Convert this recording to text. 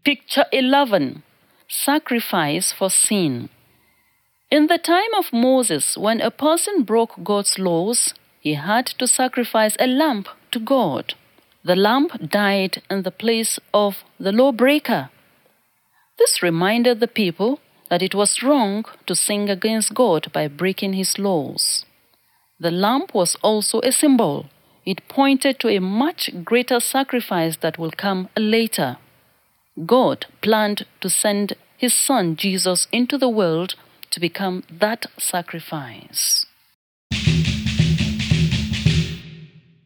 Picture 11. Sacrifice for sin. In the time of Moses, when a person broke God's laws, he had to sacrifice a lamb to God. The lamb died in the place of the lawbreaker. This reminded the people that it was wrong to sin against God by breaking his laws. The lamb was also a symbol. It pointed to a much greater sacrifice that will come later. God planned to send his Son Jesus into the world to become that sacrifice.